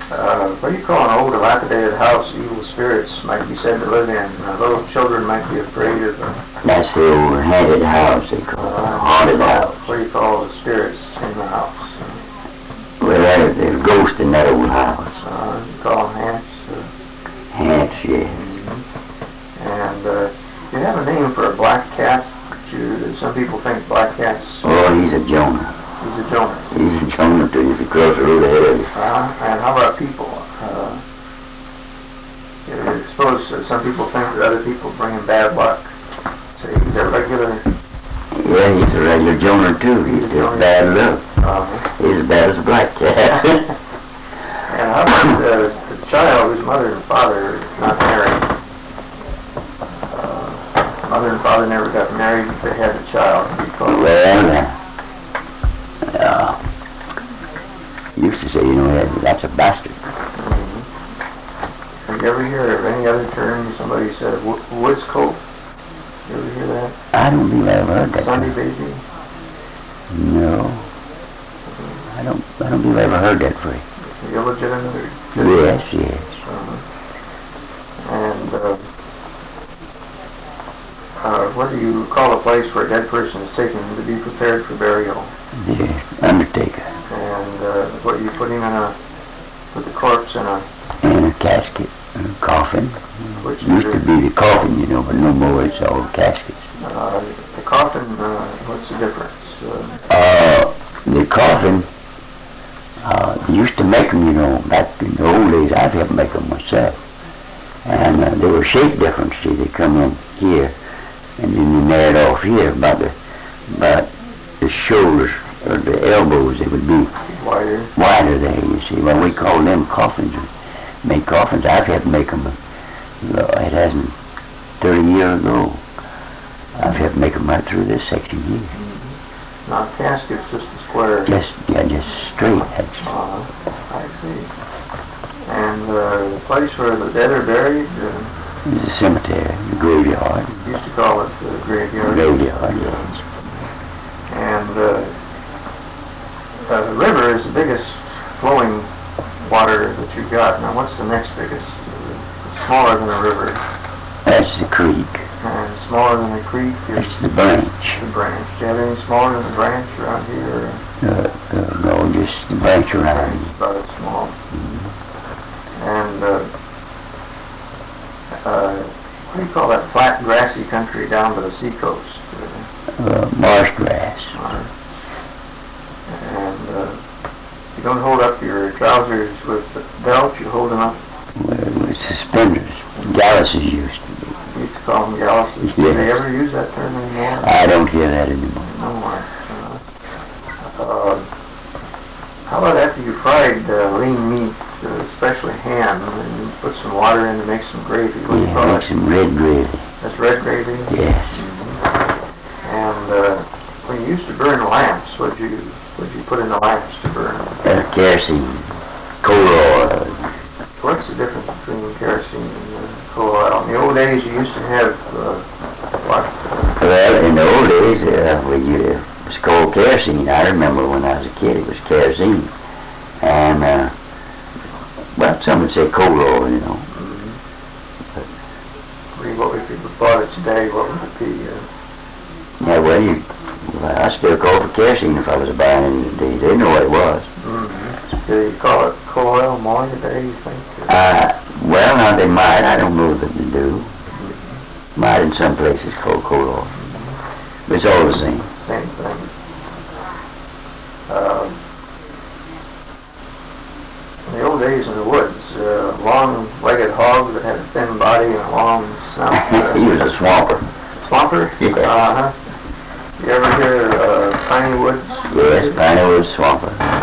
What do you call an old dilapidated house evil spirits might be said to live in? Little children might be afraid of them. That's the old haunted house they call it. Haunted house. What do you call the spirits in the house? Well, there's ghosts in that old house. You call them hants? Hants, yes. And you have a name for a black cat. Some people think black cats. Oh, he's a Jonah. He's a Jonah. He's a Jonah too, if you cross the road ahead of you. And how about people? I suppose some people think that other people bring him bad luck. So he's a regular. Yeah, he's a regular Jonah too. He's just bad luck. He's as bad as a black cat. And how about the child whose mother and father are not married? Mother and father never got married. They had a child. Well, used to say, you know, that's a bastard. Have you ever hear of any other term somebody said, Woods Colt? You ever hear that? I don't believe I ever heard that. Sunday baby? No. I don't believe I ever heard that phrase. Illegitimate? Yes, yes. And what do you call a place where a dead person is taken to be prepared for burial? Yes, undertaker. And what you put him in with the corpse in a casket, a coffin. Which used to be the coffin, you know, but no more. It's all caskets. The coffin. What's the difference? The coffin. They used to make them, you know, back in the old days. I've helped make them myself, and they were shaped different. See, they come in here, and then you nail it off here, about the shoulders or the elbows. They would be wider there. You see, well, we call them coffins. Make coffins. I've had to make them. It hasn't 30 years ago. I've had to make them right through this section here. Now, casket's just a square. Just straight. I see. And the place where the dead are buried? It's a cemetery, the graveyard. Used to call it the graveyard. Graveyard, yes. And the river is the biggest flowing water that you've got. Now, what's the next biggest? Smaller than a river. That's the creek. And smaller than the creek is the branch. The branch. Do you have any smaller than the branch around here? No, just the branch around here. About as small. And what do you call that flat, grassy country down by the seacoast? Marsh grass. And you don't hold up your trousers with the belt, you hold them up? With suspenders. Galluses used to be. You used to call them galluses. Yes. Do they ever use that term anymore? I don't hear that anymore. No more. How about after you fried lean meat, especially ham, and you put some water in to make some gravy? What do you call make some red gravy. That's red gravy? Yes. And when you used to burn lamps, what'd you put in the lamps to burn? Kerosene, coal oil. What's the difference between kerosene and coal oil? In the old days, you used to have what? Well, in the old days, it was called kerosene. I remember when I was a kid, it was kerosene. And, well, some would say coal oil, you know. What if you bought it today, what would it be? Yeah, well, I still call it for kerosene if I was buying it today. They know what it was. Do you call it coal oil more today, you think? Well, now they might. I don't know that they do. Might in some places called coal oil. But it's all the same. Same thing. In the old days in the woods, long-legged hog that had a thin body and a long snout. He was a swamper. Swamper? Yeah. You ever hear Piney Woods? Yes, Piney Woods swamper.